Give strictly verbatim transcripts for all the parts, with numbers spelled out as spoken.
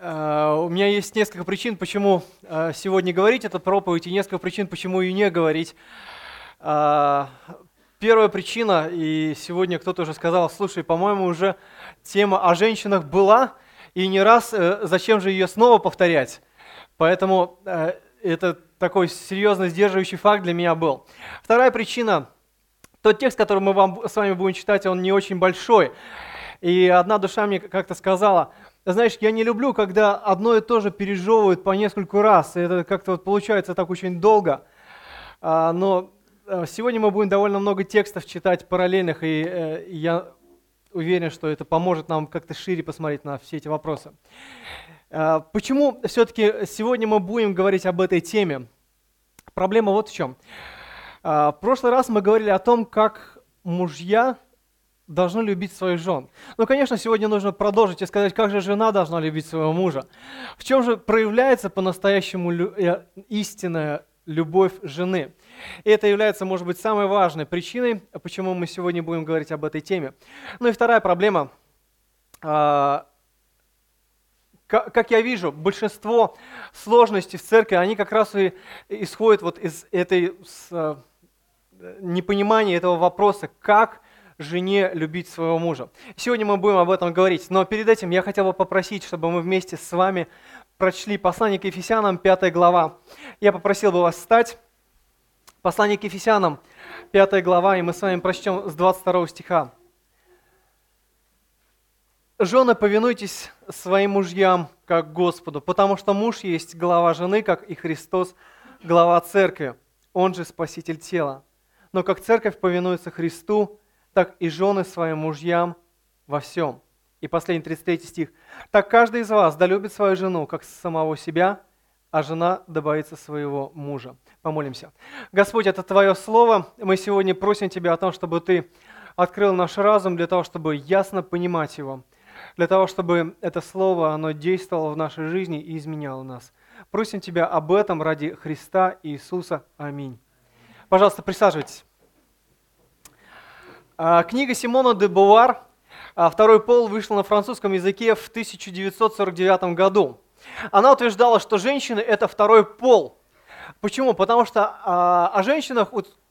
Э, У меня есть несколько причин, почему э, сегодня говорить эту проповедь, и несколько причин, почему ее не говорить. Э, Первая причина, и сегодня кто-то уже сказал, слушай, по-моему, уже тема о женщинах была, и не раз, э, зачем же ее снова повторять? Поэтому э, это такой серьезно сдерживающий факт для меня был. Вторая причина, тот текст, который мы вам, с вами будем читать, он не очень большой. И одна душа мне как-то сказала, знаешь, я не люблю, когда одно и то же пережевывают по нескольку раз, и это как-то вот получается так очень долго. А, но а, сегодня мы будем довольно много текстов читать параллельных, и э, я уверен, что это поможет нам как-то шире посмотреть на все эти вопросы. А, почему все-таки сегодня мы будем говорить об этой теме? Проблема вот в чем. А, в прошлый раз мы говорили о том, как мужья должны любить своих жен. Ну, конечно, сегодня нужно продолжить и сказать, как же жена должна любить своего мужа. В чем же проявляется по-настоящему лю- э, истинная любовь жены? И это является, может быть, самой важной причиной, почему мы сегодня будем говорить об этой теме. Ну и вторая проблема. А, ка- Как я вижу, большинство сложностей в церкви, они как раз и исходят вот из этой с, а, непонимания этого вопроса, как жене любить своего мужа. Сегодня мы будем об этом говорить, но перед этим я хотел бы попросить, чтобы мы вместе с вами прочли послание к Ефесянам, пятая глава. Я попросил бы вас встать. Послание к Ефесянам, пятая глава, и мы с вами прочтем с двадцать второго стиха. «Жены, повинуйтесь своим мужьям, как Господу, потому что муж есть глава жены, как и Христос, глава церкви, он же Спаситель тела. Но как церковь повинуется Христу, так и жены своим мужьям во всем». И последний тридцать третий стих. «Так каждый из вас да любит свою жену, как самого себя, а жена да боится своего мужа». Помолимся. Господь, это Твое Слово. Мы сегодня просим Тебя о том, чтобы Ты открыл наш разум для того, чтобы ясно понимать его, для того, чтобы это Слово, оно действовало в нашей жизни и изменяло нас. Просим Тебя об этом ради Христа Иисуса. Аминь. Пожалуйста, присаживайтесь. Книга Симона де Бувуар «Второй пол» вышла на французском языке в тысяча девятьсот сорок девятом году. Она утверждала, что женщины – это второй пол. Почему? Потому что о женщинах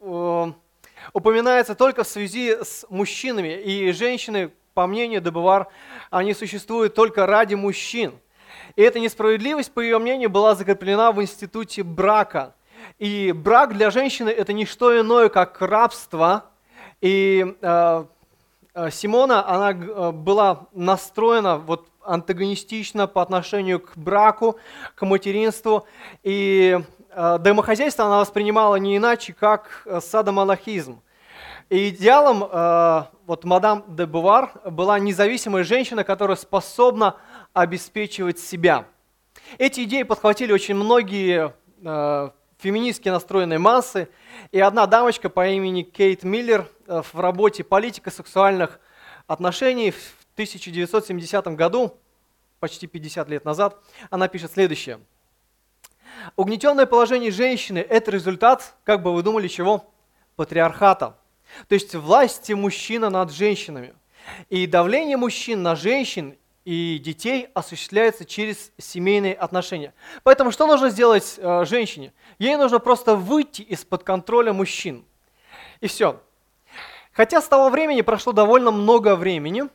упоминается только в связи с мужчинами, и женщины, по мнению де Бувуар, они существуют только ради мужчин. И эта несправедливость, по ее мнению, была закреплена в институте брака. И брак для женщины – это не что иное, как рабство. И э, Симона, она э, была настроена вот, антагонистично по отношению к браку, к материнству. И э, домохозяйство она воспринимала не иначе, как садомазохизм. И идеалом э, вот, мадам де Бувуар была независимая женщина, которая способна обеспечивать себя. Эти идеи подхватили очень многие э, феминистски настроенные массы, и одна дамочка по имени Кейт Миллер в работе «Политика сексуальных отношений» в тысяча девятьсот семидесятом году, почти пятьдесят лет назад, она пишет следующее. «Угнетенное положение женщины – это результат, как бы вы думали, чего? Патриархата, то есть власти мужчины над женщинами. И давление мужчин на женщин и детей осуществляется через семейные отношения. Поэтому что нужно сделать э, женщине? Ей нужно просто выйти из-под контроля мужчин. И все. Хотя с того времени прошло довольно много времени,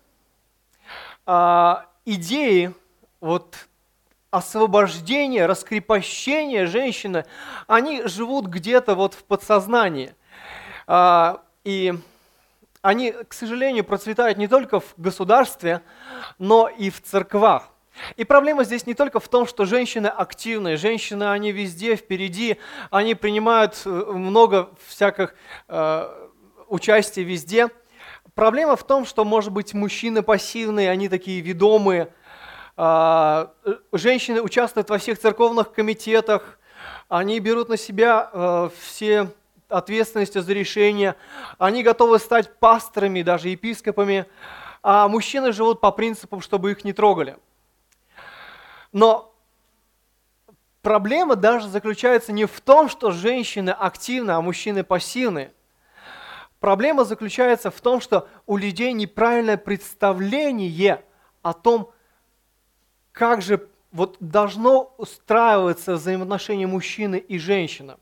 э, идеи вот, освобождения, раскрепощения женщины, они живут где-то вот в подсознании. Э, и они, к сожалению, процветают не только в государстве, но и в церквах. И проблема здесь не только в том, что женщины активные, женщины, они везде впереди, они принимают много всяких э, участий везде. Проблема в том, что, может быть, мужчины пассивные, они такие ведомые, э, женщины участвуют во всех церковных комитетах, они берут на себя э, все ответственности за решения, они готовы стать пасторами, даже епископами, а мужчины живут по принципу, чтобы их не трогали. Но проблема даже заключается не в том, что женщины активны, а мужчины пассивны. Проблема заключается в том, что у людей неправильное представление о том, как же вот должно устраиваться взаимоотношения мужчины и женщины.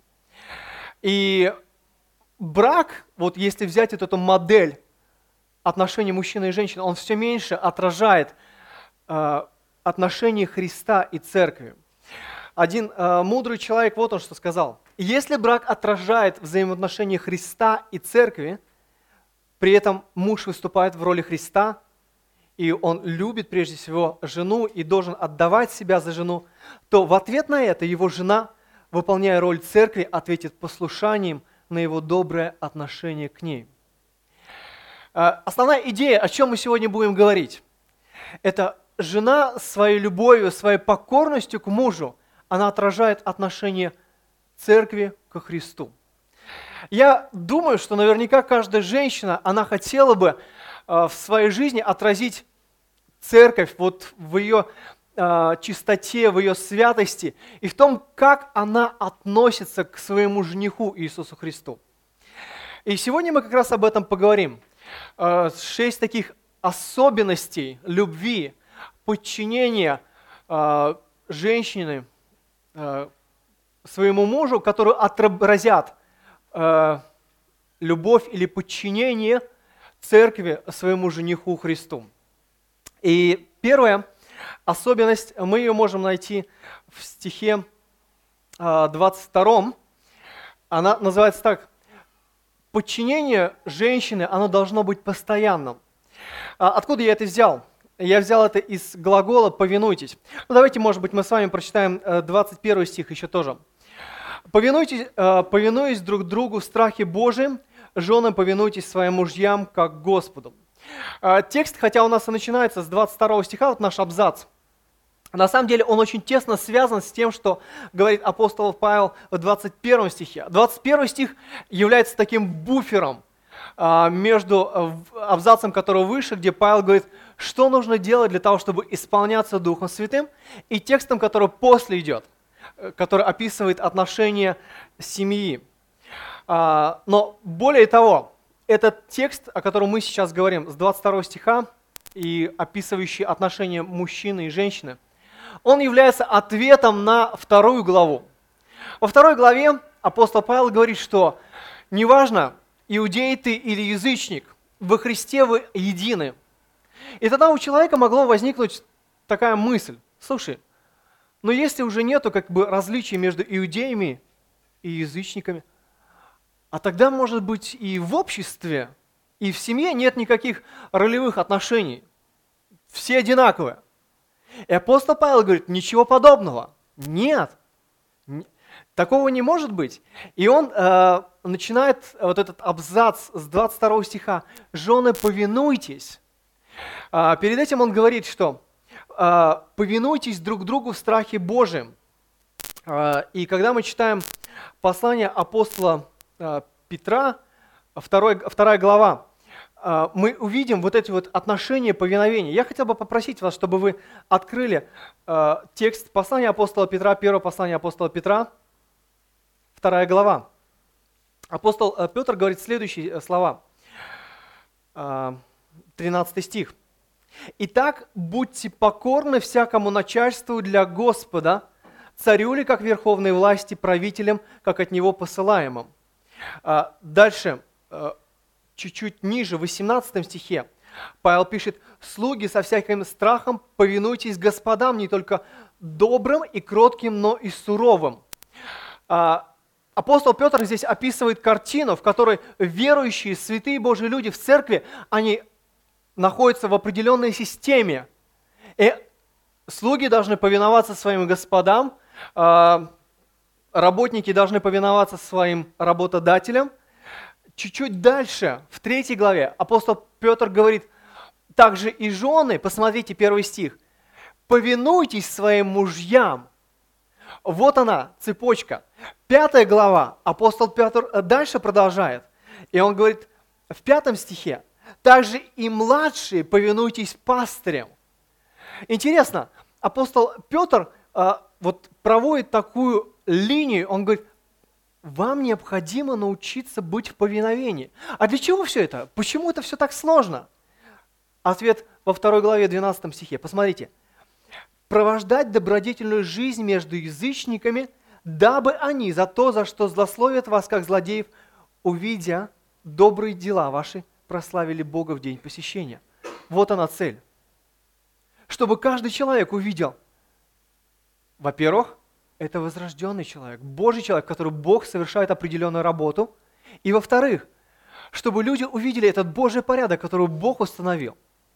И брак, вот если взять вот эту модель отношений мужчины и женщины, он все меньше отражает э, отношения Христа и церкви. Один э, мудрый человек вот он что сказал. Если брак отражает взаимоотношения Христа и церкви, при этом муж выступает в роли Христа, и он любит прежде всего жену и должен отдавать себя за жену, то в ответ на это его жена, выполняя роль церкви, ответит послушанием на его доброе отношение к ней. Основная идея, о чем мы сегодня будем говорить, это жена своей любовью, своей покорностью к мужу, она отражает отношение церкви ко Христу. Я думаю, что наверняка каждая женщина, она хотела бы в своей жизни отразить церковь вот в ее э, чистоте, в ее святости и в том, как она относится к своему жениху Иисусу Христу. И сегодня мы как раз об этом поговорим. Э, шесть таких особенностей любви, подчинения э, женщины э, своему мужу, которые отобразят э, любовь или подчинение церкви своему жениху Христу. И первая особенность, мы ее можем найти в стихе двадцать втором. Она называется так: подчинение женщины, оно должно быть постоянным. Откуда я это взял? Я взял это из глагола «повинуйтесь». Ну, давайте, может быть, мы с вами прочитаем двадцать первый стих еще тоже. «Повинуйтесь, повинуясь друг другу в страхе Божьем, жены, повинуйтесь своим мужьям, как Господу». Текст, хотя у нас и начинается с двадцать второго стиха, вот наш абзац, на самом деле он очень тесно связан с тем, что говорит апостол Павел в двадцать первом стихе. двадцать первый стих является таким буфером между абзацем, который выше, где Павел говорит, что нужно делать для того, чтобы исполняться Духом Святым, и текстом, который после идет, который описывает отношения семьи. Но более того, этот текст, о котором мы сейчас говорим, с двадцать второго стиха, и описывающий отношения мужчины и женщины, он является ответом на вторую главу. Во второй главе апостол Павел говорит, что неважно, иудей ты или язычник, во Христе вы едины. И тогда у человека могло возникнуть такая мысль: слушай, но если уже нету как бы различий между иудеями и язычниками, а тогда, может быть, и в обществе, и в семье нет никаких ролевых отношений. Все одинаковые. И апостол Павел говорит, ничего подобного. Нет. Такого не может быть. И он э, начинает вот этот абзац с двадцать второго стиха. «Жены, повинуйтесь». Э, перед этим он говорит, что э, «повинуйтесь друг другу в страхе Божьем». Э, и когда мы читаем послание апостола Петра, второй, вторая глава, мы увидим вот эти вот отношения повиновения. Я хотел бы попросить вас, чтобы вы открыли текст послания апостола Петра, первое послание апостола Петра, вторая глава. Апостол Петр говорит следующие слова, тринадцатый стих. «Итак, будьте покорны всякому начальству для Господа, царю ли, как верховной власти, правителям, как от него посылаемым». Дальше, чуть-чуть ниже, в восемнадцатом стихе, Павел пишет, «Слуги со всяким страхом повинуйтесь господам, не только добрым и кротким, но и суровым». Апостол Петр здесь описывает картину, в которой верующие, святые Божьи люди в церкви, они находятся в определенной системе. И слуги должны повиноваться своим господам, работники должны повиноваться своим работодателям. Чуть-чуть дальше, в третьей главе, апостол Петр говорит, также и жены, посмотрите первый стих, повинуйтесь своим мужьям. Вот она, цепочка. Пятая глава, апостол Петр дальше продолжает, и он говорит в пятом стихе, также и младшие повинуйтесь пастырям. Интересно, апостол Петр а, вот проводит такую линию, он говорит, вам необходимо научиться быть в повиновении. А для чего все это? Почему это все так сложно? Ответ во второй главе, двенадцатом стихе. Посмотрите. провождать добродетельную жизнь между язычниками, дабы они за то, за что злословят вас, как злодеев, увидя добрые дела ваши, прославили Бога в день посещения. Вот она цель. Чтобы каждый человек увидел, во-первых, это возрожденный человек, Божий человек, который Бог совершает определенную работу. И во-вторых, чтобы люди увидели этот Божий порядок, который Бог установил.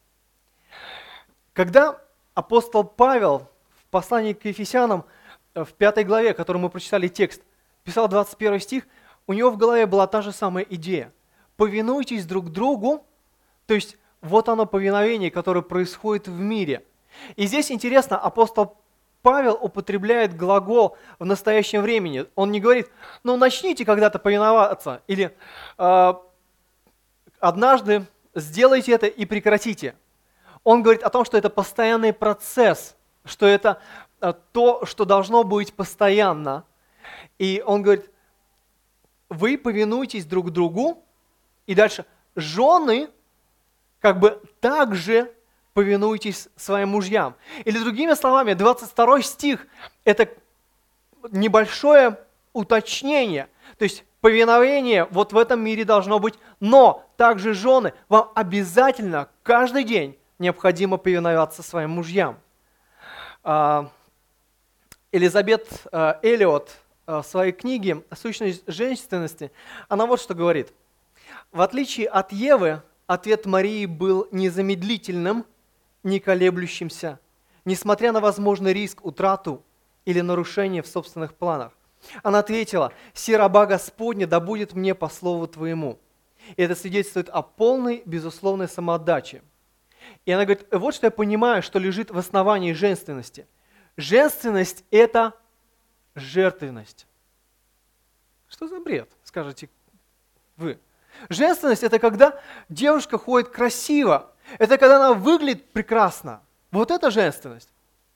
Когда апостол Павел в послании к Ефесянам, в пятой главе, который мы прочитали текст, писал двадцать первый стих, у него в голове была та же самая идея. Повинуйтесь друг другу, то есть вот оно повиновение, которое происходит в мире. И здесь интересно, апостол Павел употребляет глагол в настоящем времени. Он не говорит, ну начните когда-то повиноваться, или э, однажды сделайте это и прекратите. Он говорит о том, что это постоянный процесс, что это э, то, что должно быть постоянно. И он говорит, вы повинуйтесь друг другу, и дальше жены как бы также повинуйтесь своим мужьям. Или другими словами, двадцать второй стих – это небольшое уточнение. То есть повиновение вот в этом мире должно быть, но также жены, вам обязательно каждый день необходимо повиноваться своим мужьям. Элизабет Эллиот в своей книге «Сущность женственности», она вот что говорит. В отличие от Евы, ответ Марии был незамедлительным, не колеблющимся, несмотря на возможный риск, утрату или нарушение в собственных планах. Она ответила, «Си раба Господня, да будет мне по слову Твоему». И это свидетельствует о полной, безусловной самоотдаче. И она говорит, вот что я понимаю, что лежит в основании женственности. Женственность – это жертвенность. Что за бред, скажете вы? Женственность – это когда девушка ходит красиво, это когда она выглядит прекрасно. Вот это женственность.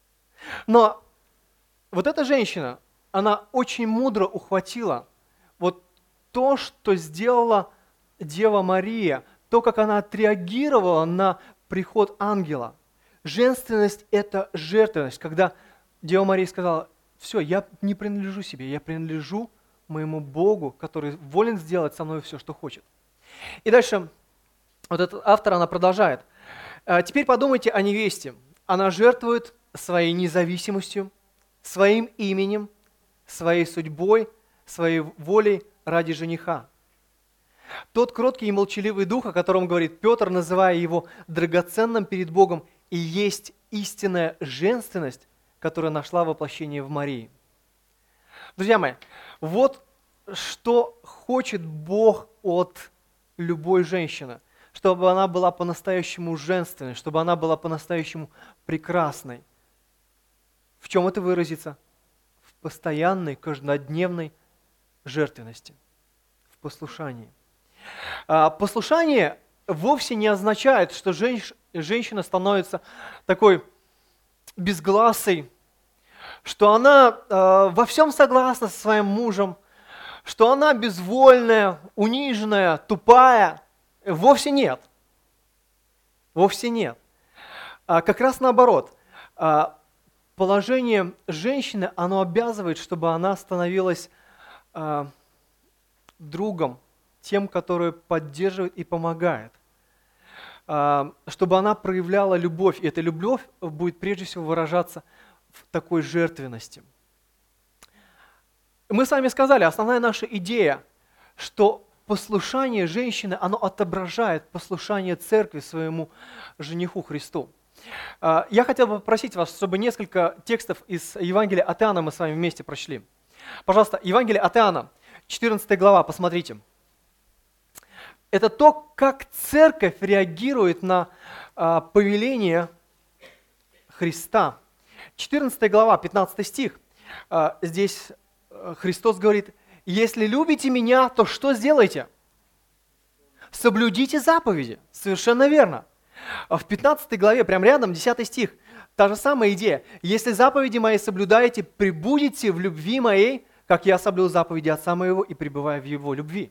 Но вот эта женщина, она очень мудро ухватила вот то, что сделала Дева Мария, то, как она отреагировала на приход ангела. Женственность – это жертвенность, когда Дева Мария сказала, все, я не принадлежу себе, я принадлежу моему Богу, который волен сделать со мной все, что хочет. И дальше вот этот автор, она продолжает. Теперь подумайте о невесте. Она жертвует своей независимостью, своим именем, своей судьбой, своей волей ради жениха. Тот кроткий и молчаливый дух, о котором говорит Петр, называя его драгоценным перед Богом, и есть истинная женственность, которая нашла воплощение в Марии. Друзья мои, вот что хочет Бог от любой женщины, чтобы она была по-настоящему женственной, чтобы она была по-настоящему прекрасной. В чем это выразится? В постоянной, каждодневной жертвенности, в послушании. Послушание вовсе не означает, что женщ- женщина становится такой безгласой, что она э, во всем согласна со своим мужем, что она безвольная, униженная, тупая. Вовсе нет. Вовсе нет. А как раз наоборот. А, положение женщины, оно обязывает, чтобы она становилась а, другом, тем, который поддерживает и помогает. А, чтобы она проявляла любовь. И эта любовь будет прежде всего выражаться в такой жертвенности. Мы с вами сказали, основная наша идея, что послушание женщины, оно отображает послушание церкви своему жениху Христу. Я хотел бы попросить вас, чтобы несколько текстов из Евангелия от Иоанна мы с вами вместе прочли. Пожалуйста, Евангелие от Иоанна, четырнадцатая глава, посмотрите. Это то, как церковь реагирует на повеление Христа. четырнадцатая глава, пятнадцатый стих. Здесь Христос говорит, если любите меня, то что сделайте? Соблюдите заповеди. Совершенно верно. В пятнадцатой главе, прямо рядом, десятый стих, та же самая идея. Если заповеди мои соблюдаете, пребудете в любви моей, как я соблюл заповеди Отца моего и пребываю в его любви.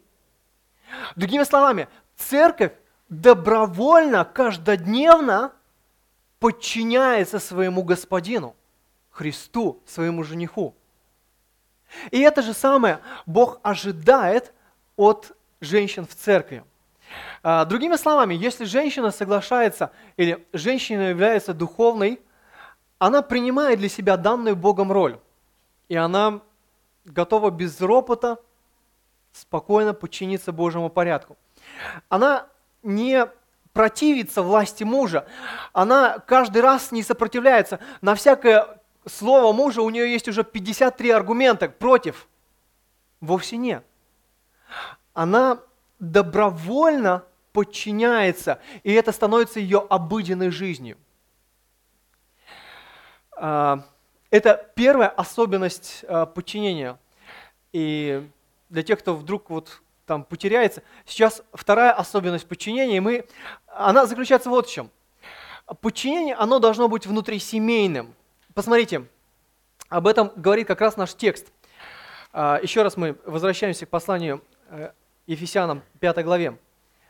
Другими словами, церковь добровольно, каждодневно подчиняется своему господину, Христу, своему жениху. И это же самое Бог ожидает от женщин в церкви. А, другими словами, если женщина соглашается или женщина является духовной, она принимает для себя данную Богом роль. И она готова без ропота спокойно подчиниться Божьему порядку. Она не противится власти мужа, она каждый раз не сопротивляется. На всякое слово мужа у нее есть уже пятьдесят три аргумента против. Вовсе нет. Она добровольно подчиняется, и это становится ее обыденной жизнью. Это первая особенность подчинения. И для тех, кто вдруг вот там потеряется, сейчас вторая особенность подчинения, мы, она заключается вот в чем. Подчинение, оно должно быть внутрисемейным. Посмотрите, об этом говорит как раз наш текст. Еще раз мы возвращаемся к посланию Ефесянам, пятой главе.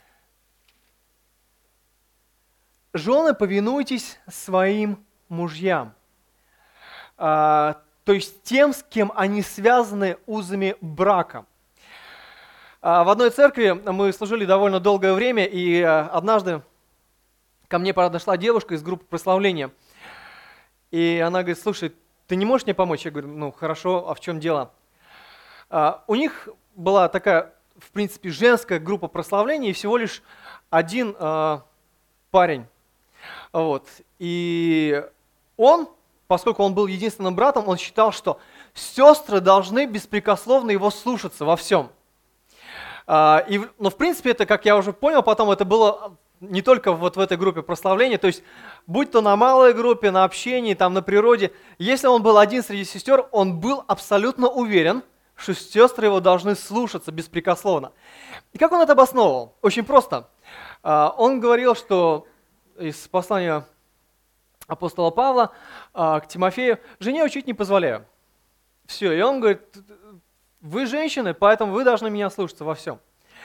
«Жены, повинуйтесь своим мужьям». То есть тем, с кем они связаны узами брака. В одной церкви мы служили довольно долгое время, и однажды ко мне подошла девушка из группы прославления. И она говорит: слушай, ты не можешь мне помочь? Я говорю: ну хорошо, а в чем дело? У них была такая, в принципе, женская группа прославления, и всего лишь один парень. Вот. И он, поскольку он был единственным братом, он считал, что сестры должны беспрекословно его слушаться во всем. И, но в принципе это, как я уже понял, потом это было не только вот в этой группе прославления, то есть будь то на малой группе, на общении, там, на природе, если он был один среди сестер, он был абсолютно уверен, что сестры его должны слушаться беспрекословно. И как он это обосновывал? Очень просто. Он говорил, что из послания апостола Павла к Тимофею: жене учить не позволяю. Все, и он говорит: вы женщины, поэтому вы должны меня слушаться во всем.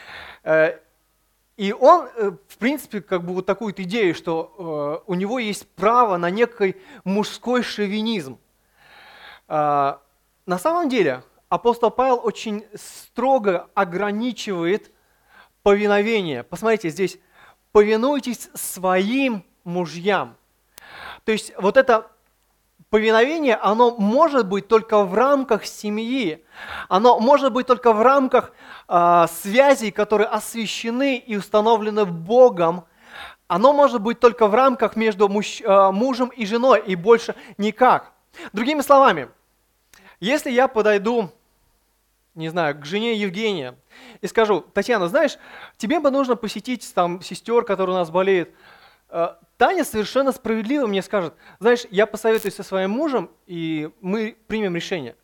И он, в принципе, как бы вот такую вот идею, что у него есть право на некий мужской шовинизм. На самом деле апостол Павел очень строго ограничивает повиновение. Посмотрите, здесь: повинуйтесь своим мужьям. То есть вот это повиновение, оно может быть только в рамках семьи, оно может быть только в рамках э, связей, которые освящены и установлены Богом, оно может быть только в рамках между муж, э, мужем и женой, и больше никак. Другими словами, если я подойду, не знаю, к жене Евгения и скажу: Татьяна, знаешь, тебе бы нужно посетить там сестер, которые у нас болеют, Таня совершенно справедливо мне скажет: знаешь, я посоветуюсь со своим мужем, и мы примем решение.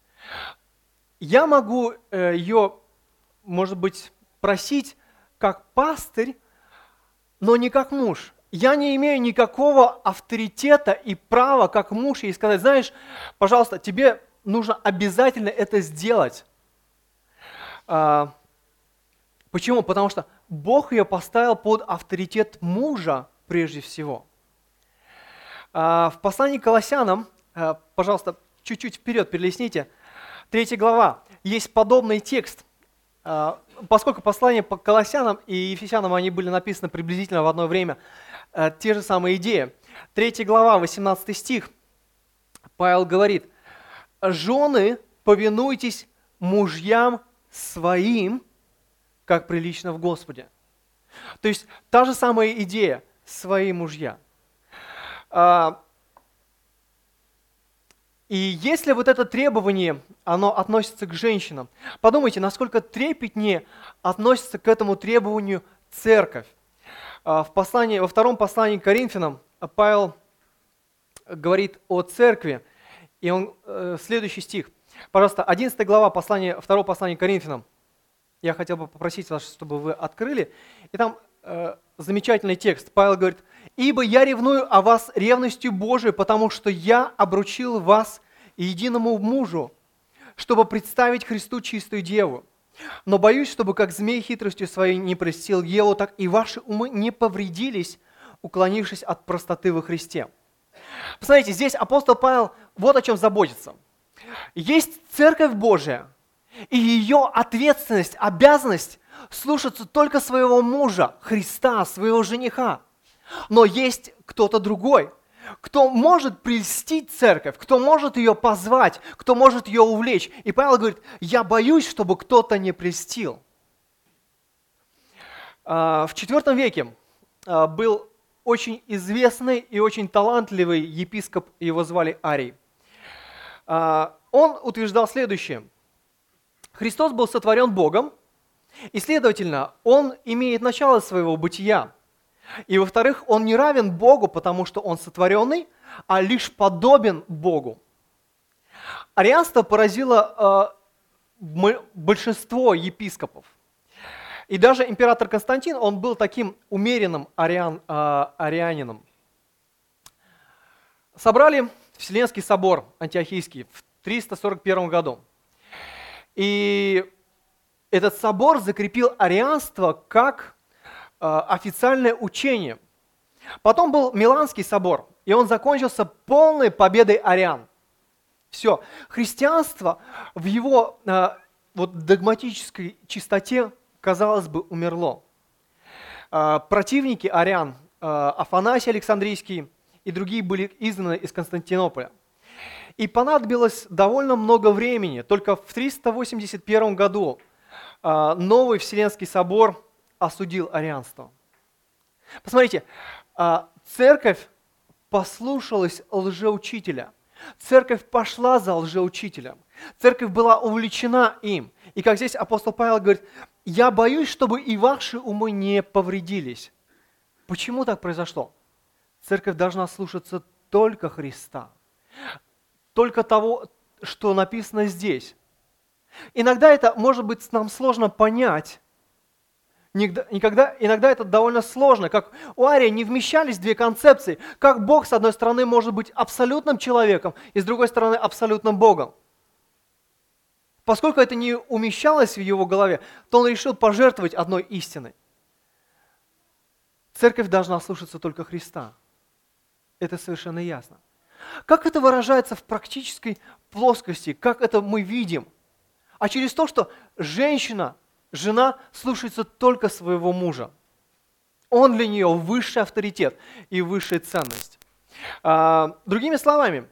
Я могу э, ее, может быть, просить как пастырь, но не как муж. Я не имею никакого авторитета и права как муж ей сказать: знаешь, пожалуйста, тебе нужно обязательно это сделать. А, почему? Потому что Бог ее поставил под авторитет мужа, прежде всего. В послании к Колоссянам, пожалуйста, чуть-чуть вперед перелистните, третья глава, есть подобный текст. Поскольку послания по Колоссянам и Ефесянам, они были написаны приблизительно в одно время, те же самые идеи. третья глава, восемнадцатый стих, Павел говорит: «Жены, повинуйтесь мужьям своим, как прилично в Господе». То есть та же самая идея. Свои мужья. И если вот это требование, оно относится к женщинам, подумайте, насколько трепетнее относится к этому требованию церковь. В послании, во втором послании к Коринфянам Павел говорит о церкви, и он, следующий стих, пожалуйста, одиннадцатая глава послания, второго послания к Коринфянам. Я хотел бы попросить вас, чтобы вы открыли, и там замечательный текст. Павел говорит: «Ибо я ревную о вас ревностью Божией, потому что я обручил вас единому мужу, чтобы представить Христу чистую деву. Но боюсь, чтобы как змей хитростью своей не прельстил Еву, так и ваши умы не повредились уклонившись от простоты во Христе. Посмотрите, здесь апостол Павел вот о чем заботится. Есть Церковь Божия, и ее ответственность, обязанность слушаться только своего мужа, Христа, своего жениха. Но есть кто-то другой, кто может прельстить церковь, кто может ее позвать, кто может ее увлечь. И Павел говорит, я боюсь, чтобы кто-то не прельстил. В четвёртом веке был очень известный и очень талантливый епископ, его звали Арий. Он утверждал следующее. Христос был сотворен Богом, и, следовательно, Он имеет начало своего бытия. И, во-вторых, Он не равен Богу, потому что Он сотворенный, а лишь подобен Богу. Арианство поразило э, большинство епископов. И даже император Константин, он был таким умеренным ариан, э, арианином. Собрали Вселенский собор Антиохийский в триста сорок первом году. И этот собор закрепил арианство как э, официальное учение. Потом был Миланский собор, и он закончился полной победой ариан. Все. Христианство в его э, вот, догматической чистоте, казалось бы, умерло. Э, противники ариан, э, Афанасий Александрийский и другие были изгнаны из Константинополя. И понадобилось довольно много времени. Только в триста восемьдесят первом году э, новый Вселенский собор осудил арианство. Посмотрите, э, церковь послушалась лжеучителя. Церковь пошла за лжеучителем. Церковь была увлечена им. И как здесь апостол Павел говорит, я боюсь, чтобы и ваши умы не повредились. Почему так произошло? Церковь должна слушаться только Христа. Только того, что написано здесь. Иногда это, может быть, нам сложно понять. Никогда, иногда это довольно сложно. Как у Ария не вмещались две концепции. Как Бог, с одной стороны, может быть абсолютным человеком, и с другой стороны, абсолютным Богом. Поскольку это не умещалось в его голове, то он решил пожертвовать одной истиной. Церковь должна слушаться только Христа. Это совершенно ясно. Как это выражается в практической плоскости? Как это мы видим? А через то, что женщина, жена слушается только своего мужа. Он для нее высший авторитет и высшая ценность. А, другими словами,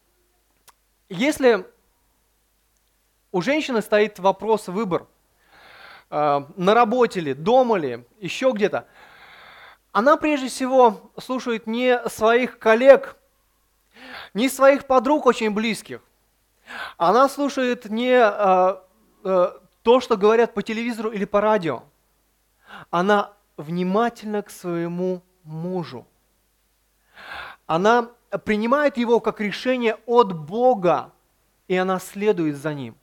если у женщины стоит вопрос, выбор, а, на работе ли, дома ли, еще где-то, она прежде всего слушает не своих коллег, не своих подруг очень близких. Она слушает не э, э, то, что говорят по телевизору или по радио. Она внимательна к своему мужу. Она принимает его как решение от Бога, и она следует за ним.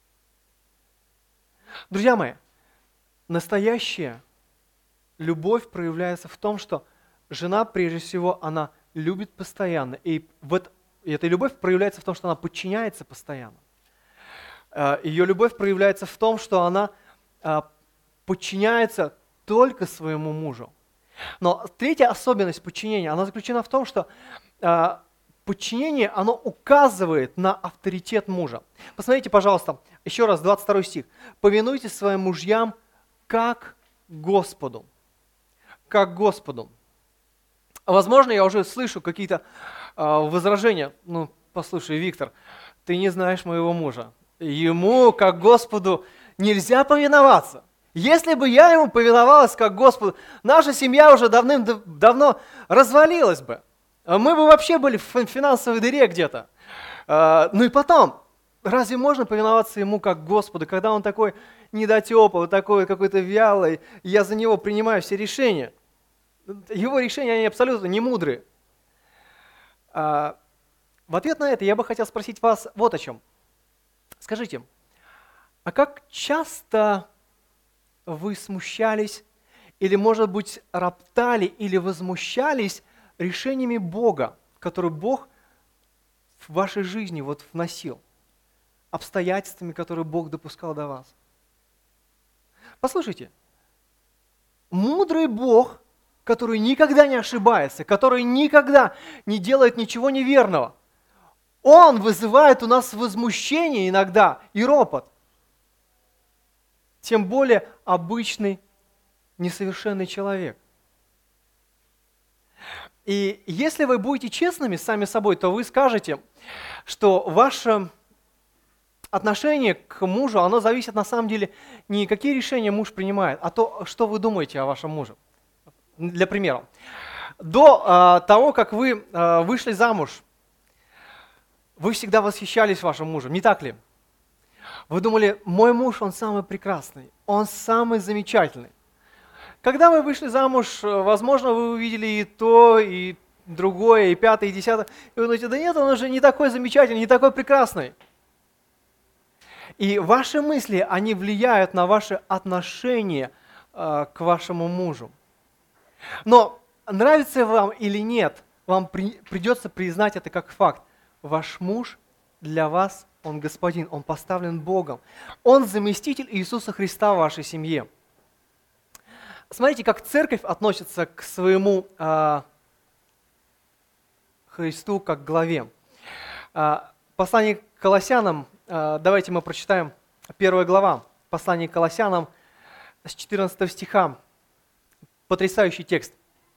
Друзья мои, настоящая любовь проявляется в том, что жена, прежде всего, она любит постоянно. И вот эта любовь проявляется в том, что она подчиняется постоянно. Ее любовь проявляется в том, что она подчиняется только своему мужу. Но третья особенность подчинения, она заключена в том, что подчинение, оно указывает на авторитет мужа. Посмотрите, пожалуйста, еще раз, двадцать второй стих. «Повинуйтесь своим мужьям, как Господу». Как Господу. Возможно, я уже слышу какие-то э, возражения. Ну, послушай, Виктор, ты не знаешь моего мужа. Ему, как Господу, нельзя повиноваться. Если бы я ему повиновалась, как Господу, наша семья уже давным-давно развалилась бы. Мы бы вообще были в финансовой дыре где-то. Э, ну и потом, разве можно повиноваться ему, как Господу, когда он такой недотепый, такой какой-то вялый, я за него принимаю все решения? Его решения, они абсолютно не мудрые. А, в ответ на это я бы хотел спросить вас вот о чем. Скажите, а как часто вы смущались или, может быть, роптали или возмущались решениями Бога, которые Бог в вашей жизни вот вносил, обстоятельствами, которые Бог допускал до вас? Послушайте, мудрый Бог, который никогда не ошибается, который никогда не делает ничего неверного, он вызывает у нас возмущение иногда и ропот. Тем более обычный несовершенный человек. И если вы будете честными сами собой, то вы скажете, что ваше отношение к мужу, оно зависит на самом деле не какие решения муж принимает, а то, что вы думаете о вашем муже. Для примера. До а, того, как вы а, вышли замуж, вы всегда восхищались вашим мужем, не так ли? Вы думали, мой муж, он самый прекрасный, он самый замечательный. Когда вы вышли замуж, возможно, вы увидели и то, и другое, и пятое, и десятое, и вы думаете, да нет, он уже не такой замечательный, не такой прекрасный. И ваши мысли, они влияют на ваше отношение э, к вашему мужу. Но нравится вам или нет, вам при, придется признать это как факт. Ваш муж для вас, он господин, он поставлен Богом. Он заместитель Иисуса Христа в вашей семье. Смотрите, как церковь относится к своему э, Христу как к главе. Э, послание к Колоссянам, э, давайте мы прочитаем первая глава, послание к Колоссянам с четырнадцатого стиха. Потрясающий текст.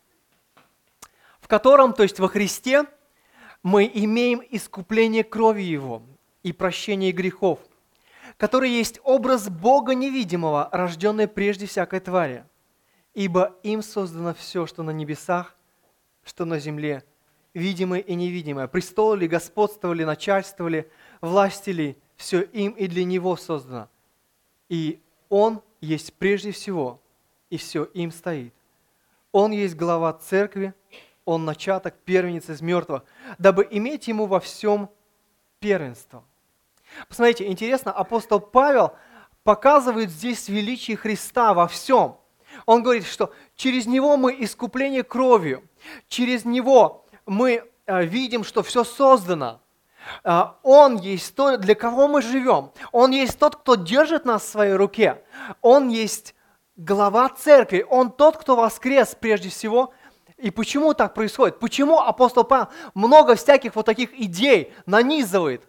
В котором, то есть во Христе, мы имеем искупление крови Его и прощение грехов, который есть образ Бога невидимого, рожденный прежде всякой твари. Ибо им создано все, что на небесах, что на земле, видимое и невидимое. Престолы ли, господство ли, начальство ли, власти ли, все им и для Него создано. И Он есть прежде всего, и все им стоит. Он есть глава церкви, Он начаток, первенец из мертвых, дабы иметь Ему во всем первенство. Посмотрите, интересно, апостол Павел показывает здесь величие Христа во всем. Он говорит, что через Него мы искупление кровью, через Него мы видим, что все создано. Он есть то, для кого мы живем. Он есть тот, кто держит нас в своей руке. Он есть глава церкви. Он тот, кто воскрес прежде всего. И почему так происходит? Почему апостол Павел много всяких вот таких идей нанизывает?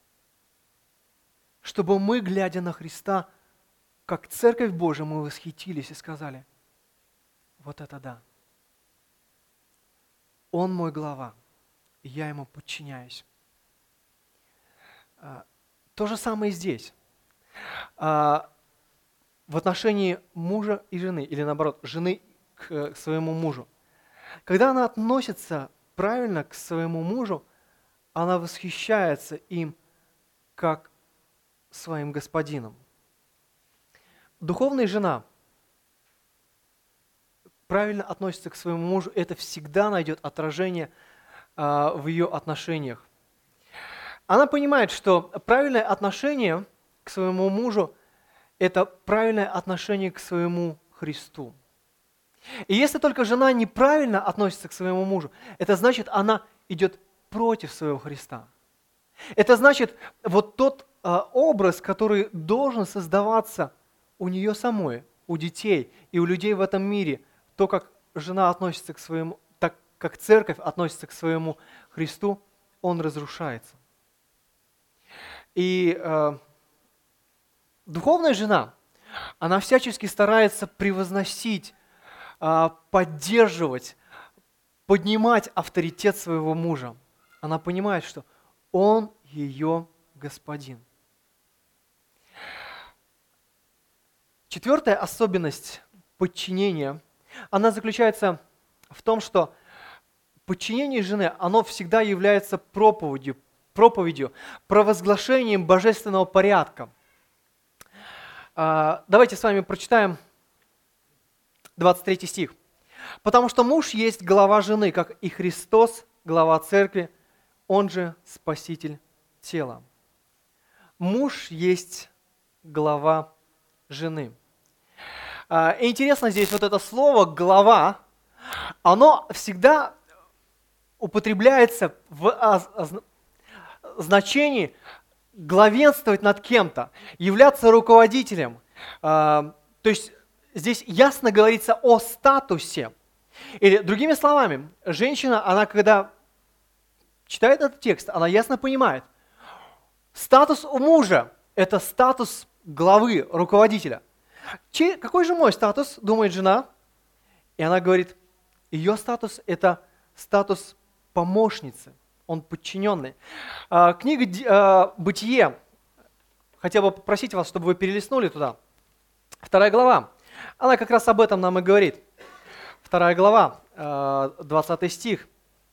Чтобы мы, глядя на Христа, как Церковь Божия, мы восхитились и сказали, вот это да. Он мой глава, и я Ему подчиняюсь. То же самое и здесь. В отношении мужа и жены, или наоборот, жены к своему мужу. Когда она относится правильно к своему мужу, она восхищается им как своим господином. Духовная жена правильно относится к своему мужу, это всегда найдет отражение а, в ее отношениях. Она понимает, что правильное отношение к своему мужу – это правильное отношение к своему Христу. И если только жена неправильно относится к своему мужу, это значит, она идет против своего Христа. Это значит, вот тот а, образ, который должен создаваться у нее самой, у детей и у людей в этом мире, то, как жена относится к своему, так как церковь относится к своему Христу, он разрушается. И э, духовная жена, она всячески старается превозносить, э, поддерживать, поднимать авторитет своего мужа. Она понимает, что он ее господин. Четвертая особенность подчинения, она заключается в том, что подчинение жены, оно всегда является проповедью, проповедью, провозглашением божественного порядка. Давайте с вами прочитаем двадцать третий стих. «Потому что муж есть глава жены, как и Христос, глава церкви, он же Спаситель тела». Муж есть глава жены. И интересно здесь вот это слово «глава», оно всегда употребляется в значении главенствовать над кем-то, являться руководителем. То есть здесь ясно говорится о статусе. Или другими словами, женщина, она когда читает этот текст, она ясно понимает, статус у мужа – это статус главы, руководителя. Че, какой же мой статус, думает жена? И она говорит, ее статус – это статус помощницы, он подчиненный. А, книга а, «Бытие», хотел бы попросить вас, чтобы вы перелистнули туда. Вторая глава, она как раз об этом нам и говорит. Вторая глава, а, двадцатый стих.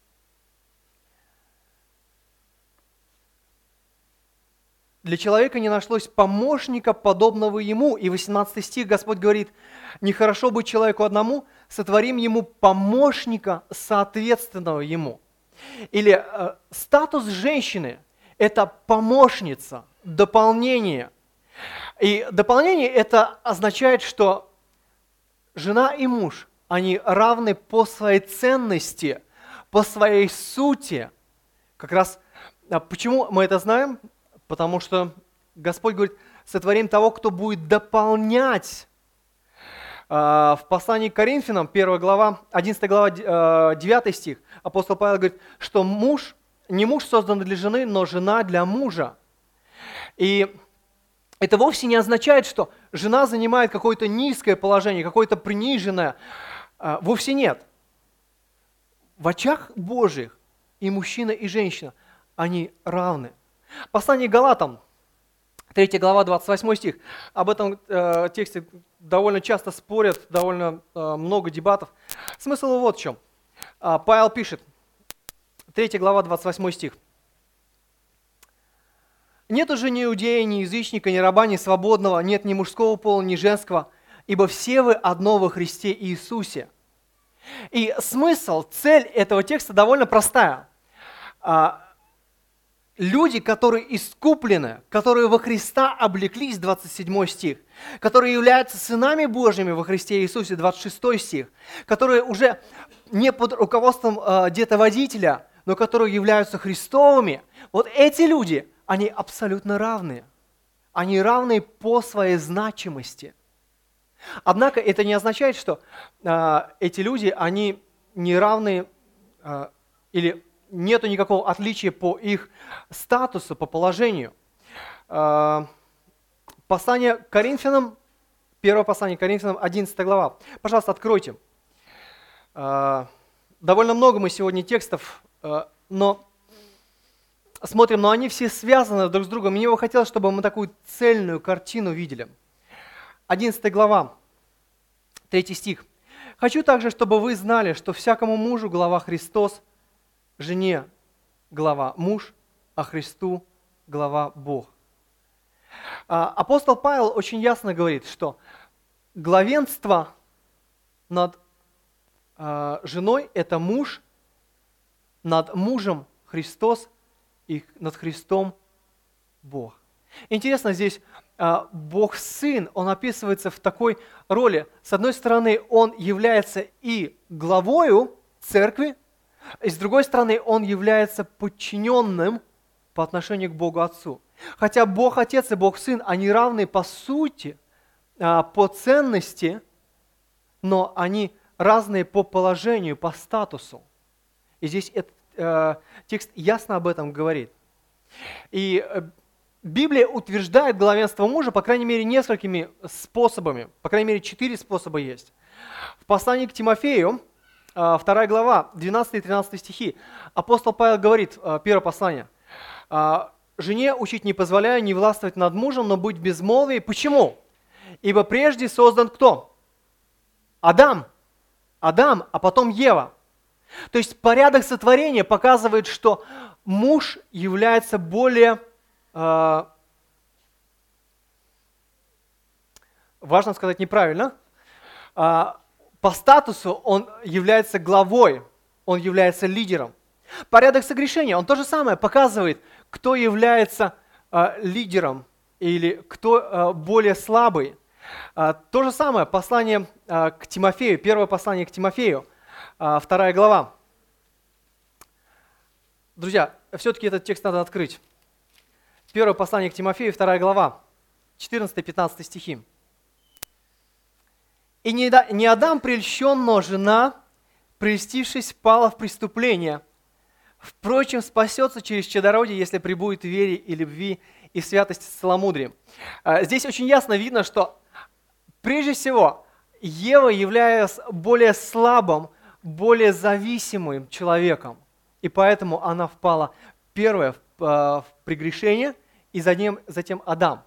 Для человека не нашлось помощника, подобного ему. И восемнадцатый стих Господь говорит, нехорошо быть человеку одному, сотворим ему помощника, соответственного ему. Или э, статус женщины – это помощница, дополнение. И дополнение это означает, что жена и муж, они равны по своей ценности, по своей сути. Как раз почему мы это знаем? Потому что Господь говорит, сотворим того, кто будет дополнять. В послании к Коринфянам, первая глава, одиннадцатая глава, девятый стих, апостол Павел говорит, что муж, не муж создан для жены, но жена для мужа. И это вовсе не означает, что жена занимает какое-то низкое положение, какое-то приниженное. Вовсе нет. В очах Божьих и мужчина, и женщина, они равны. Послание к Галатам, третья глава, двадцать восьмой стих. Об этом э, тексте довольно часто спорят, довольно э, много дебатов. Смысл его вот в чем. А, Павел пишет, третья глава, двадцать восьмой стих. «Нет уже ни иудея, ни язычника, ни раба, ни свободного, нет ни мужского пола, ни женского, ибо все вы одно во Христе Иисусе». И смысл, цель этого текста довольно простая. А, Люди, которые искуплены, которые во Христа облеклись, двадцать седьмой стих, которые являются сынами Божьими во Христе Иисусе, двадцать шестой стих, которые уже не под руководством э, где-то водителя, но которые являются Христовыми, вот эти люди, они абсолютно равны. Они равны по своей значимости. Однако это не означает, что э, эти люди, они не равны э, или нету никакого отличия по их статусу, по положению. Послание к Коринфянам, первое послание к Коринфянам, одиннадцатая глава. Пожалуйста, откройте. Довольно много мы сегодня текстов, но смотрим, но они все связаны друг с другом. Мне бы хотелось, чтобы мы такую цельную картину видели. одиннадцатая глава, третий стих. «Хочу также, чтобы вы знали, что всякому мужу глава Христос, жене глава муж, а Христу глава Бог». Апостол Павел очень ясно говорит, что главенство над женой – это муж, над мужем Христос и над Христом Бог. Интересно, здесь Бог Сын, Он описывается в такой роли. С одной стороны, Он является и главою церкви, и с другой стороны, Он является подчиненным по отношению к Богу Отцу. Хотя Бог Отец и Бог Сын, они равны по сути, по ценности, но они разные по положению, по статусу. И здесь этот э, текст ясно об этом говорит. И Библия утверждает главенство мужа, по крайней мере, несколькими способами. По крайней мере, четыре способа есть. В послании к Тимофею, вторая глава, двенадцатый и тринадцатый стихи, апостол Павел говорит, первое послание, «Жене учить не позволяю, не властвовать над мужем, но быть в безмолвии». Почему? «Ибо прежде создан кто? Адам. Адам, а потом Ева». То есть порядок сотворения показывает, что муж является более, э, важно сказать неправильно, э, по статусу он является главой, он является лидером. Порядок согрешения, он то же самое показывает, кто является э, лидером или кто э, более слабый. Э, то же самое послание э, к Тимофею, первое послание к Тимофею, э, вторая глава. Друзья, все-таки этот текст надо открыть. Первое послание к Тимофею, вторая глава, четырнадцатый-пятнадцатый стихи. «И не Адам прельщен, но жена прельстившись, впала в преступление. Впрочем, спасется через чадородие, если пребудет в вере и любви и святости с целомудрием». Здесь очень ясно видно, что прежде всего Ева является более слабым, более зависимым человеком. И поэтому она впала первая в, в прегрешение, и затем, затем Адам.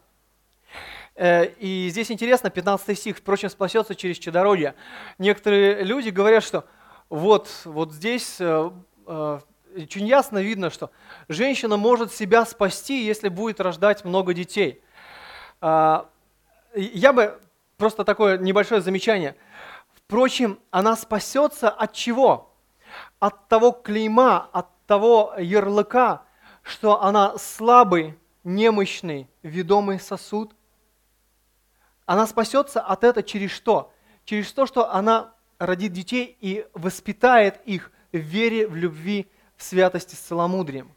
И здесь интересно, пятнадцатый стих, «Впрочем, спасется через чадородие». Некоторые люди говорят, что вот, вот здесь э, э, очень ясно видно, что женщина может себя спасти, если будет рождать много детей. Э, я бы, просто такое небольшое замечание, впрочем, она спасется от чего? От того клейма, от того ярлыка, что она слабый, немощный, ведомый сосуд. Она спасется от этого через что? Через то, что она родит детей и воспитает их в вере, в любви, в святости с целомудрием.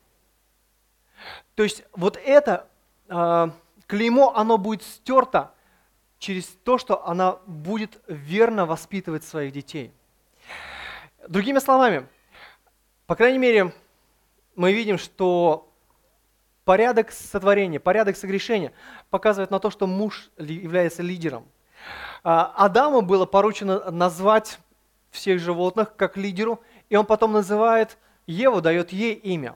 То есть вот это э, клеймо, оно будет стерто через то, что она будет верно воспитывать своих детей. Другими словами, по крайней мере, мы видим, что порядок сотворения, порядок согрешения показывает на то, что муж является лидером. Адаму было поручено назвать всех животных как лидеру, и он потом называет Еву, дает ей имя.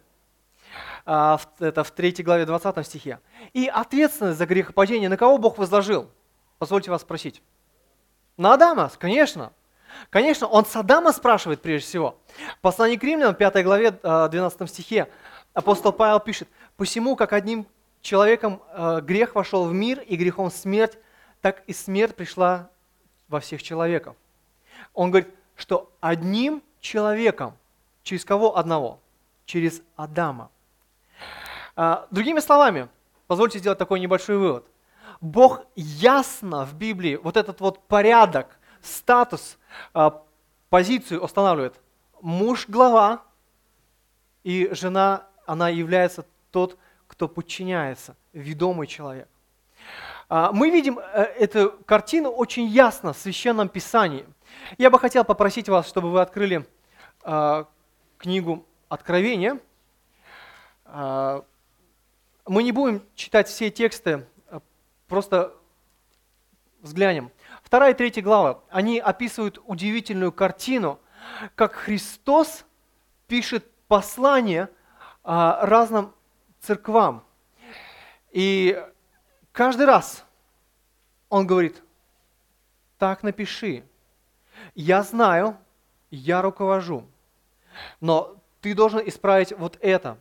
Это в третьей главе двадцатом стихе. И ответственность за грехопадение на кого Бог возложил? Позвольте вас спросить. На Адама, конечно. Конечно, он с Адама спрашивает прежде всего. В послании к Римлянам, пятой главе, двенадцатом стихе, апостол Павел пишет: «Посему, как одним человеком грех вошел в мир, и грехом смерть, так и смерть пришла во всех человеков». Он говорит, что одним человеком, через кого одного? Через Адама. Другими словами, позвольте сделать такой небольшой вывод. Бог ясно в Библии вот этот вот порядок, статус, позицию устанавливает. Муж – глава, и жена, она является тот, кто подчиняется, ведомый человек. Мы видим эту картину очень ясно в Священном Писании. Я бы хотел попросить вас, чтобы вы открыли книгу Откровения. Мы не будем читать все тексты, просто взглянем. Вторая и третья глава, они описывают удивительную картину, как Христос пишет послание разным церквам. И каждый раз он говорит: так напиши, я знаю, я руковожу, но ты должен исправить вот это.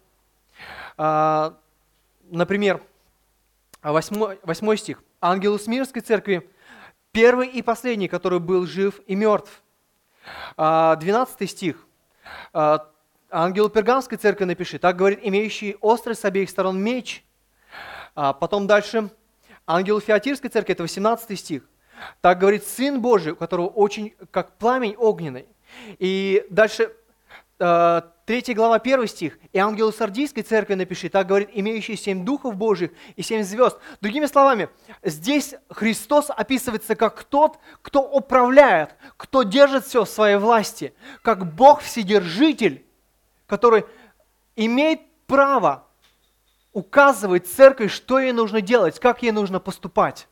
Например, восьмой, восьмой стих. Ангелу Смирнской церкви, первый и последний, который был жив и мертв. Двенадцатый стих. Ангелу Пергамской церкви напиши, так говорит имеющий острый с обеих сторон меч. Потом дальше. Ангелу Фиатирской церкви, это восемнадцатый стих. Так говорит Сын Божий, у которого очень как пламень огненный. И дальше третья глава, первый стих. И ангелу Сардийской церкви напиши, так говорит имеющий семь духов Божьих и семь звезд. Другими словами, здесь Христос описывается как тот, кто управляет, кто держит все в своей власти, как Бог Вседержитель, который имеет право указывать церкви, что ей нужно делать, как ей нужно поступать.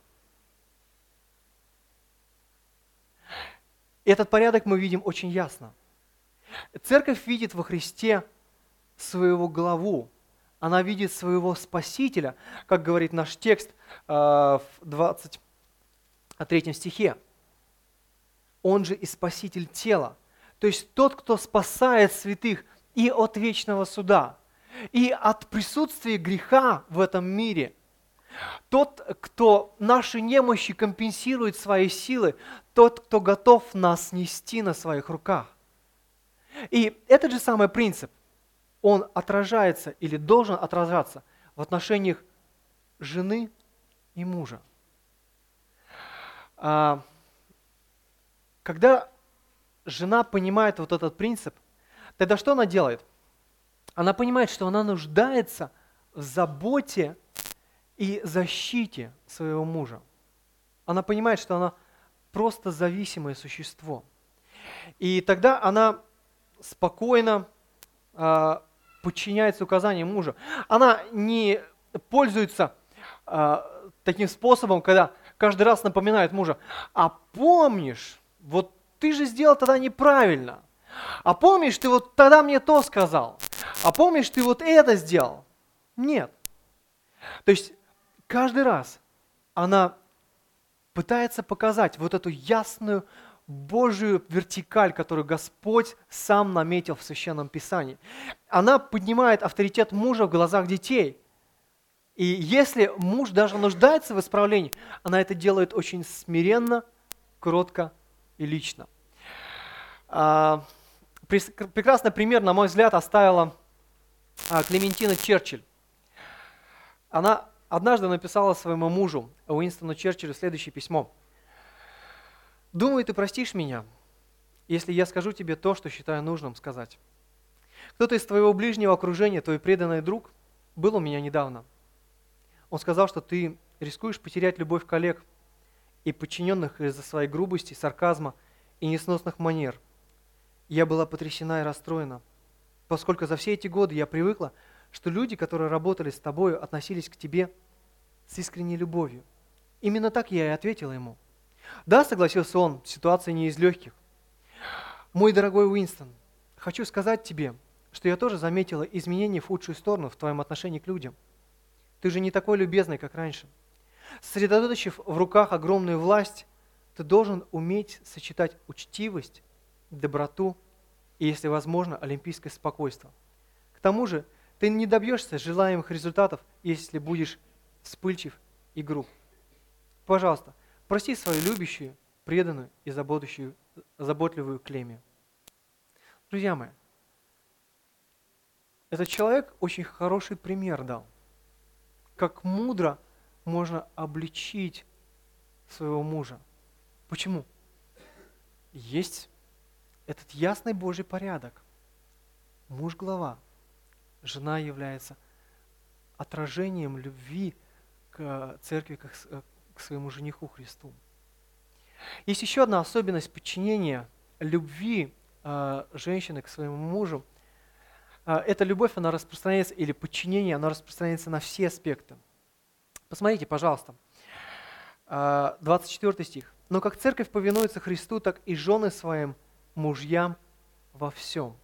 Этот порядок мы видим очень ясно. Церковь видит во Христе своего главу, она видит своего Спасителя, как говорит наш текст в двадцать третьем стихе. Он же и Спаситель тела, то есть тот, кто спасает святых и от вечного суда, и от присутствия греха в этом мире. Тот, кто наши немощи компенсирует своей силой, тот, кто готов нас нести на своих руках. И этот же самый принцип, он отражается или должен отражаться в отношениях жены и мужа. Когда жена понимает вот этот принцип, тогда что она делает? Она понимает, что она нуждается в заботе и защите своего мужа. Она понимает, что она просто зависимое существо. И тогда она спокойно э, подчиняется указаниям мужа. Она не пользуется э, таким способом, когда каждый раз напоминает мужа: а помнишь, вот ты же сделал тогда неправильно, а помнишь, ты вот тогда мне то сказал, а помнишь, ты вот это сделал. Нет. То есть каждый раз она пытается показать вот эту ясную Божию вертикаль, которую Господь сам наметил в Священном Писании. Она поднимает авторитет мужа в глазах детей. И если муж даже нуждается в исправлении, она это делает очень смиренно, кротко и лично. А, прекрасный пример, на мой взгляд, оставила а, Клементина Черчилль. Она однажды написала своему мужу, Уинстону Черчиллю, следующее письмо. «Думаю, ты простишь меня, если я скажу тебе то, что считаю нужным сказать. Кто-то из твоего ближнего окружения, твой преданный друг, был у меня недавно. Он сказал, что ты рискуешь потерять любовь коллег и подчиненных из-за своей грубости, сарказма и несносных манер. Я была потрясена и расстроена, поскольку за все эти годы я привыкла, что люди, которые работали с тобою, относились к тебе с искренней любовью. Именно так я и ответила ему. Да, согласился он, ситуация не из легких. Мой дорогой Уинстон, хочу сказать тебе, что я тоже заметила изменения в худшую сторону в твоем отношении к людям. Ты же не такой любезный, как раньше. Сосредоточив в руках огромную власть, ты должен уметь сочетать учтивость, доброту и, если возможно, олимпийское спокойствие. К тому же, ты не добьешься желаемых результатов, если будешь вспыльчив и груб. Пожалуйста, прости свою любящую, преданную и заботливую, заботливую Клемию». Друзья мои, этот человек очень хороший пример дал, как мудро можно обличить своего мужа. Почему? Есть этот ясный Божий порядок. Муж – глава, жена является отражением любви к церкви, как к своему жениху Христу. Есть еще одна особенность подчинения любви э, женщины к своему мужу. Э, эта любовь, она распространяется, или подчинение, оно распространяется на все аспекты. Посмотрите, пожалуйста, э, двадцать четвёртый стих. «Но как церковь повинуется Христу, так и жены своим мужьям во всем».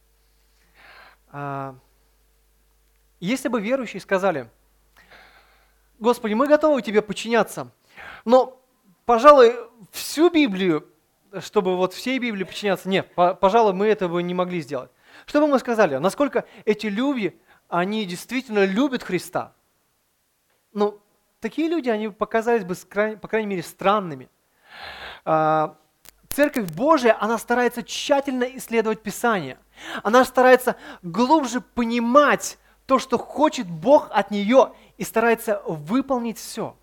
Э, если бы верующие сказали: «Господи, мы готовы Тебе подчиняться, но, пожалуй, всю Библию, чтобы вот всей Библии подчиняться, нет, пожалуй, мы этого не могли сделать». Что бы мы сказали? Насколько эти люди, они действительно любят Христа? Ну, такие люди, они показались бы, по крайней мере, странными. Церковь Божия, она старается тщательно исследовать Писание. Она старается глубже понимать то, что хочет Бог от нее, и старается выполнить все.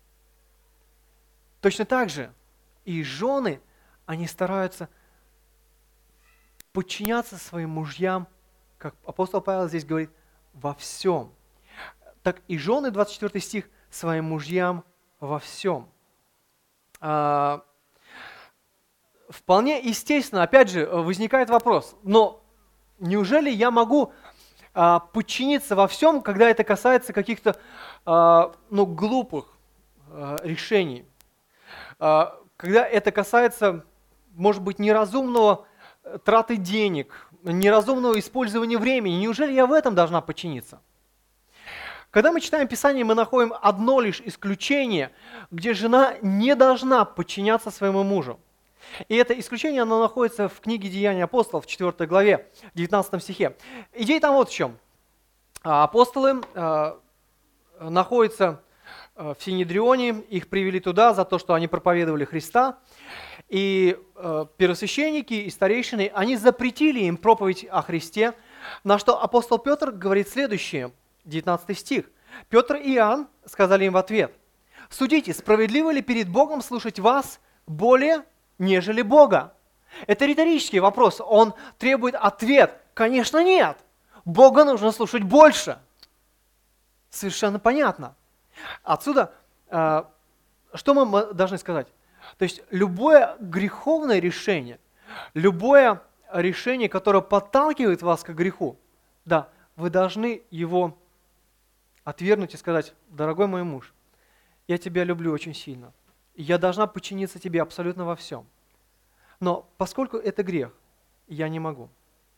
Точно так же и жены, они стараются подчиняться своим мужьям, как апостол Павел здесь говорит, во всем. Так и жены, двадцать четвёртый стих, своим мужьям во всем. А, вполне естественно, опять же, возникает вопрос, но неужели я могу а, подчиниться во всем, когда это касается каких-то а, ну, глупых а, решений? А, когда это касается, может быть, неразумного траты денег, неразумного использования времени, неужели я в этом должна подчиниться? Когда мы читаем Писание, мы находим одно лишь исключение, где жена не должна подчиняться своему мужу. И это исключение, оно находится в книге «Деяния апостолов» в четвёртой главе, девятнадцатом стихе. Идея там вот в чем. Апостолы э, находятся в Синедрионе, их привели туда за то, что они проповедовали Христа. И э, первосвященники и старейшины, они запретили им проповедь о Христе, на что апостол Петр говорит следующее, девятнадцатый стих. Петр и Иоанн сказали им в ответ: «Судите, справедливо ли перед Богом слушать вас более, нежели Бога?» Это риторический вопрос, он требует ответ. Конечно, нет. Бога нужно слушать больше. Совершенно понятно. Отсюда, э, что мы должны сказать? То есть любое греховное решение, любое решение, которое подталкивает вас к греху, да, вы должны его отвергнуть и сказать: дорогой мой муж, я тебя люблю очень сильно, и я должна подчиниться тебе абсолютно во всем. Но поскольку это грех, я не могу.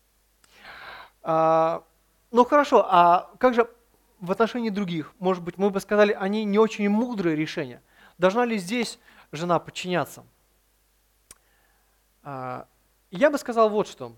А, ну хорошо, а как же в отношении других? Может быть, мы бы сказали, они не очень мудрые решения. Должна ли здесь жена подчиняться? А, я бы сказал вот что.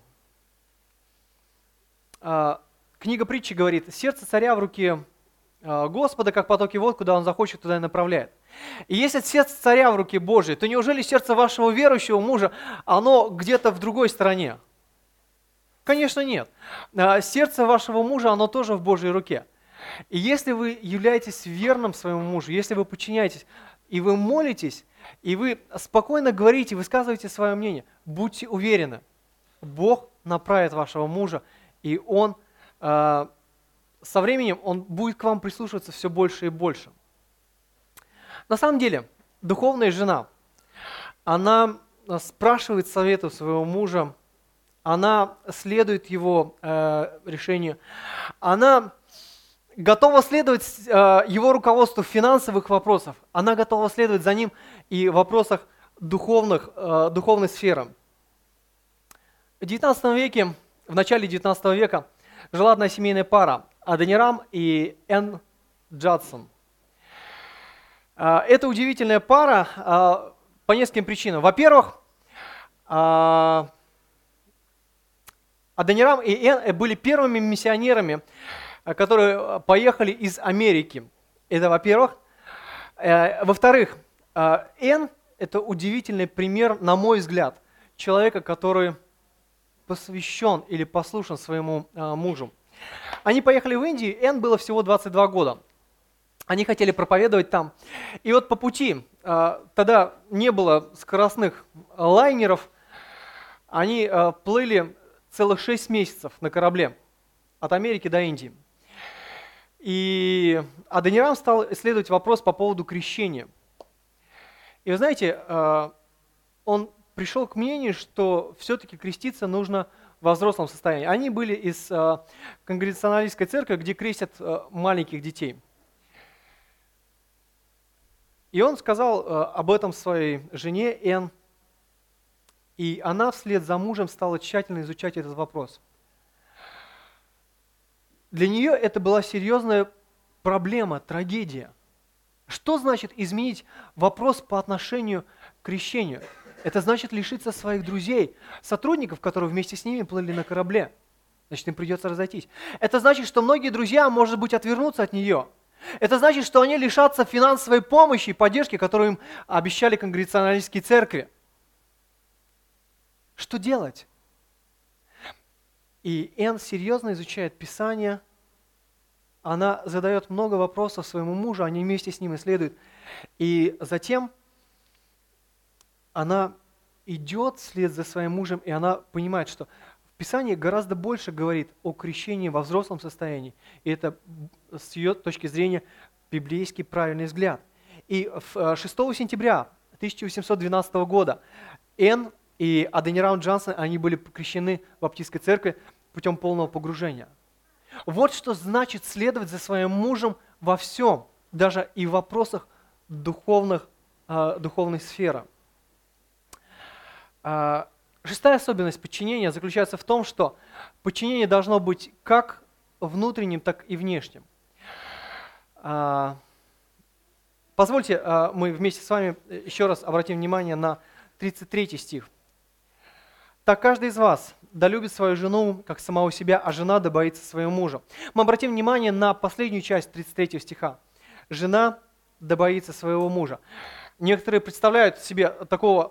А, книга притчи говорит: сердце царя в руке а, Господа, как потоки вод, куда он захочет, туда и направляет. И если сердце царя в руке Божьей, то неужели сердце вашего верующего мужа, оно где-то в другой стороне? Конечно, нет. А, сердце вашего мужа, оно тоже в Божьей руке. И если вы являетесь верным своему мужу, если вы подчиняетесь, и вы молитесь, и вы спокойно говорите, высказываете свое мнение, будьте уверены, Бог направит вашего мужа, и он э, со временем он будет к вам прислушиваться все больше и больше. На самом деле, духовная жена, она спрашивает совета своего мужа, она следует его э, решению, она готова следовать э, его руководству в финансовых вопросах, она готова следовать за ним и в вопросах духовных, э, духовной сферы. В девятнадцатом веке, в начале девятнадцатого века жила одна семейная пара, Адонирам и Энн Джадсон. Э, это удивительная пара э, по нескольким причинам. Во-первых, э, Адонирам и Энн были первыми миссионерами, которые поехали из Америки. Это во-первых. Во-вторых, Энн – это удивительный пример, на мой взгляд, человека, который посвящен или послушен своему мужу. Они поехали в Индию, Энн было всего двадцать два года. Они хотели проповедовать там. И вот по пути, тогда не было скоростных лайнеров, они плыли целых шесть месяцев на корабле от Америки до Индии. И Адонирам стал исследовать вопрос по поводу крещения. И вы знаете, он пришел к мнению, что все-таки креститься нужно во взрослом состоянии. Они были из конгрегационалистской церкви, где крестят маленьких детей. И он сказал об этом своей жене Энн, и она вслед за мужем стала тщательно изучать этот вопрос. Для нее это была серьезная проблема, трагедия. Что значит изменить вопрос по отношению к крещению? Это значит лишиться своих друзей, сотрудников, которые вместе с ними плыли на корабле. Значит, им придется разойтись. Это значит, что многие друзья, может быть, отвернутся от нее. Это значит, что они лишатся финансовой помощи и поддержки, которую им обещали конгрегационалистские церкви. Что делать? И Энн серьезно изучает Писание, она задает много вопросов своему мужу, они вместе с ним исследуют. И затем она идет вслед за своим мужем, и она понимает, что в Писании гораздо больше говорит о крещении во взрослом состоянии. И это с ее точки зрения библейский правильный взгляд. И шестого сентября тысяча восемьсот двенадцатого года Энн и Адонирам Джадсон, они были крещены в баптистской церкви путем полного погружения. Вот что значит следовать за своим мужем во всем, даже и в вопросах духовных, э, духовной сферы. Э, шестая особенность подчинения заключается в том, что подчинение должно быть как внутренним, так и внешним. Э, позвольте, э, мы вместе с вами еще раз обратим внимание на тридцать третий стих. «Так каждый из вас да любит свою жену, как самого себя, а жена да боится своего мужа». Мы обратим внимание на последнюю часть тридцать третьего стиха. «Жена да боится своего мужа». Некоторые представляют себе такого,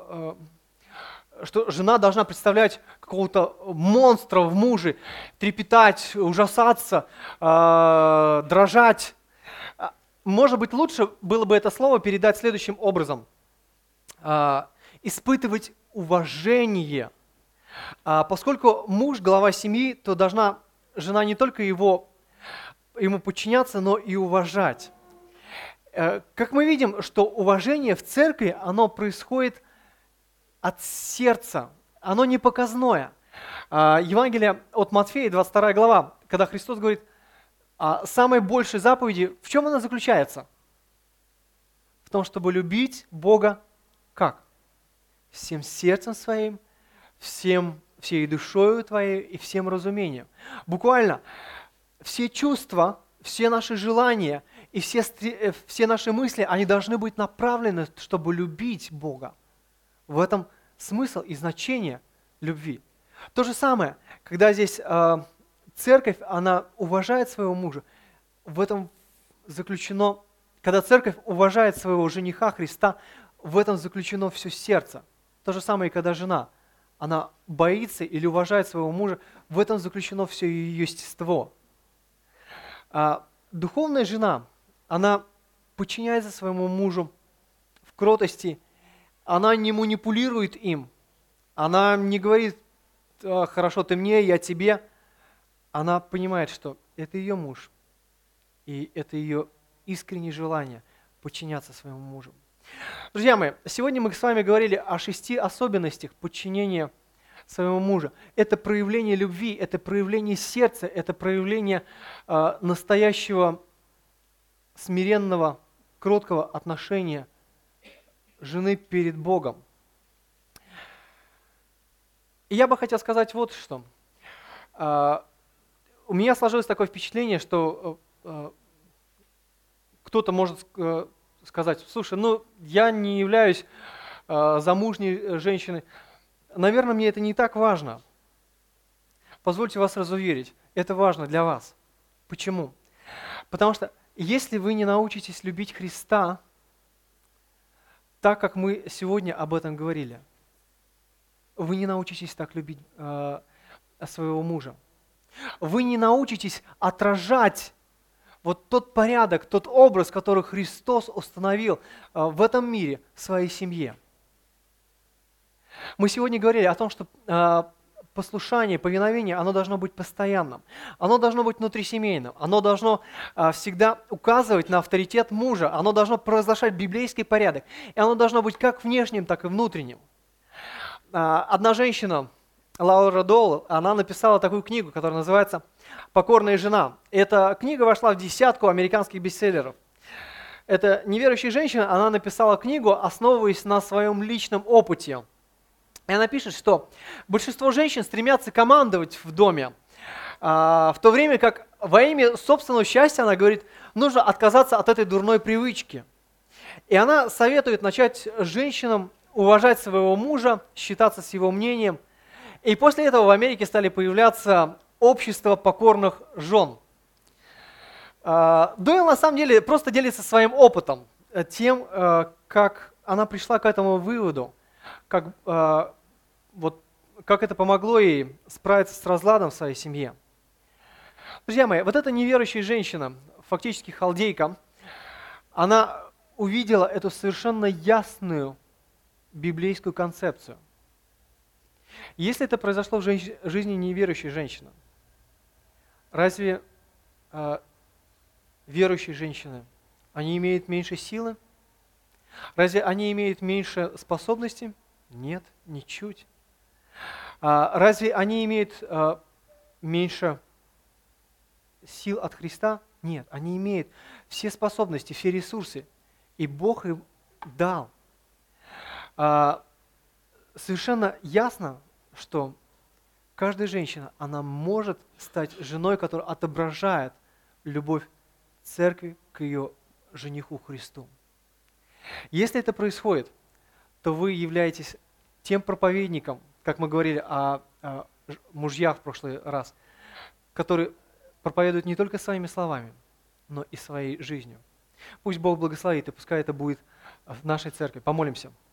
что жена должна представлять какого-то монстра в муже, трепетать, ужасаться, дрожать. Может быть, лучше было бы это слово передать следующим образом. Испытывать уважение. А поскольку муж глава семьи, то должна жена не только его, ему подчиняться, но и уважать. Как мы видим, что уважение в церкви, оно происходит от сердца. оно не показное. А, Евангелие от Матфея, двадцать вторая глава, когда Христос говорит, а самой большей заповеди, в чем она заключается? В том, чтобы любить Бога как? Всем сердцем своим, всем, всей душою твоей и всем разумением. Буквально все чувства, все наши желания и все, все наши мысли, они должны быть направлены, чтобы любить Бога. В этом смысл и значение любви. То же самое, когда здесь э, церковь, она уважает своего мужа, в этом заключено, когда церковь уважает своего жениха Христа, в этом заключено все сердце. То же самое, и когда жена, она боится или уважает своего мужа, в этом заключено все ее естество. А духовная жена, она подчиняется своему мужу в кротости, она не манипулирует им, она не говорит, хорошо, ты мне, я тебе. Она понимает, что это ее муж, и это ее искреннее желание подчиняться своему мужу. Друзья мои, сегодня мы с вами говорили о шести особенностях подчинения своего мужа. Это проявление любви, это проявление сердца, это проявление э, настоящего смиренного, кроткого отношения жены перед Богом. И я бы хотел сказать вот что. Э, у меня сложилось такое впечатление, что э, кто-то может э, сказать, слушай, ну я не являюсь э, замужней женщиной, наверное, мне это не так важно. Позвольте вас разуверить, это важно для вас. Почему? Потому что если вы не научитесь любить Христа, так как мы сегодня об этом говорили, вы не научитесь так любить э, своего мужа. Вы не научитесь отражать вот тот порядок, тот образ, который Христос установил э, в этом мире, в своей семье. Мы сегодня говорили о том, что э, послушание, повиновение, оно должно быть постоянным, оно должно быть внутрисемейным, оно должно э, всегда указывать на авторитет мужа, оно должно провозглашать библейский порядок, и оно должно быть как внешним, так и внутренним. Э, одна женщина, Лаура Доул, она написала такую книгу, которая называется «Покорная жена». Эта книга вошла в десятку американских бестселлеров. Эта неверующая женщина, она написала книгу, основываясь на своем личном опыте. И она пишет, что большинство женщин стремятся командовать в доме, в то время как во имя собственного счастья, она говорит, нужно отказаться от этой дурной привычки. И она советует начать женщинам уважать своего мужа, считаться с его мнением. И после этого в Америке стали появляться общества покорных жен. Дойл на самом деле просто делится своим опытом, тем, как она пришла к этому выводу, как, вот, как это помогло ей справиться с разладом в своей семье. Друзья мои, вот эта неверующая женщина, фактически халдейка, она увидела эту совершенно ясную библейскую концепцию. Если это произошло в жизни неверующей женщины, разве э, верующие женщины, они имеют меньше силы? Разве они имеют меньше способностей? Нет, ничуть. А разве они имеют э, меньше сил от Христа? Нет, они имеют все способности, все ресурсы, и Бог им дал. А, совершенно ясно, что каждая женщина, она может стать женой, которая отображает любовь церкви к ее жениху Христу. Если это происходит, то вы являетесь тем проповедником, как мы говорили о, о мужьях в прошлый раз, который проповедует не только своими словами, но и своей жизнью. Пусть Бог благословит, и пускай это будет в нашей церкви. Помолимся.